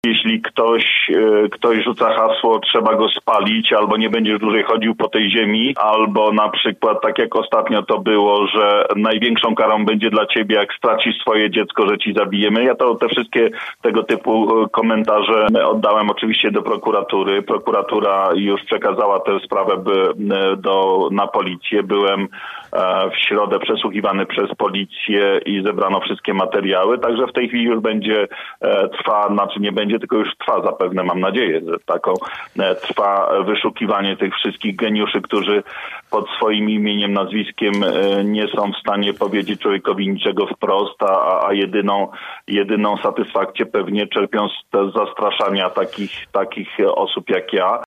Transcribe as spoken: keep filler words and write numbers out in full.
Jeśli ktoś, ktoś rzuca hasło, trzeba go spalić, albo nie będziesz dłużej chodził po tej ziemi, albo na przykład, tak jak ostatnio to było, że największą karą będzie dla ciebie, jak stracisz swoje dziecko, że ci zabijemy. Ja to te wszystkie tego typu komentarze oddałem oczywiście do prokuratury. Prokuratura już przekazała tę sprawę by, do, na policję. Byłem w środę przesłuchiwany przez policję i zebrano wszystkie materiały, także w tej chwili już będzie trwa, znaczy nie będzie, tylko już trwa zapewne, mam nadzieję, że taką trwa wyszukiwanie tych wszystkich geniuszy, którzy pod swoim imieniem, nazwiskiem nie są w stanie powiedzieć człowiekowi niczego wprost, a, a jedyną, jedyną satysfakcję pewnie czerpią z zastraszania takich, takich osób jak ja.